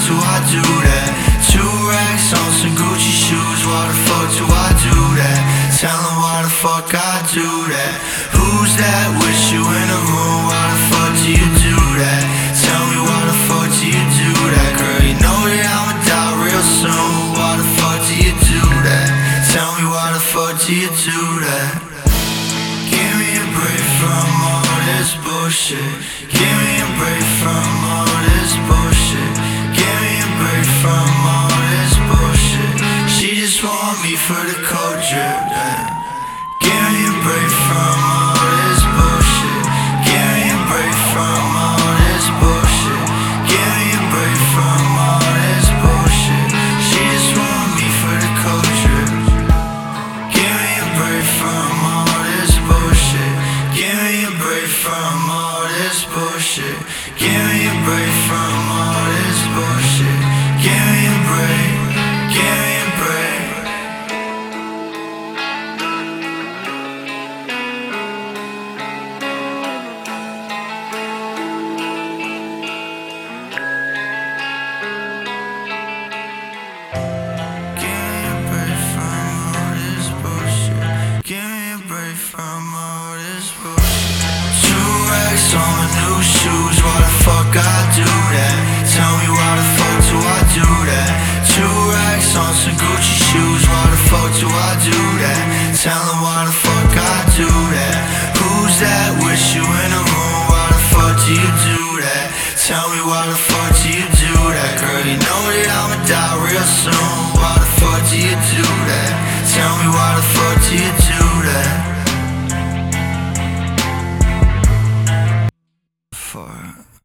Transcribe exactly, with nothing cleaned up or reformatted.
do I do that? Two racks on some Gucci shoes, why the fuck do I do that? Tell them why the fuck I do that. Who's that with you in the room, why the fuck do you do that? Tell me why the fuck do you do that? Girl, you know that I'ma die real soon, why the fuck do you do that? Tell me why the fuck do you do that? Give me a break from all this bullshit. Give me a break from all this bullshit. Give me a break from all this bullshit. She just want me for the cold drip, damn. Give me a break from all this bullshit. Give me a break from all this bullshit. Give me a break from all this bullshit. She just want me for the cold drip. Give me a break from all this bullshit. Give me a break from all this bullshit. Give me a break from all this bullshit. Give me a break. Give me a break. Give me a break from all this bullshit. Give me a break from all this bullshit. Two racks on my new shoes, why the fuck I do that? Tell me why the fuck do I do that? Two racks on some Gucci shoes, why the fuck do I do that? Tell them why the fuck I do that? Who's that with you in the room, why the fuck do you do that? Tell me why the fuck do you do that? Girl, you know that I'ma die real soon, why the fuck do you do that? Tell me why the fuck do you do that? For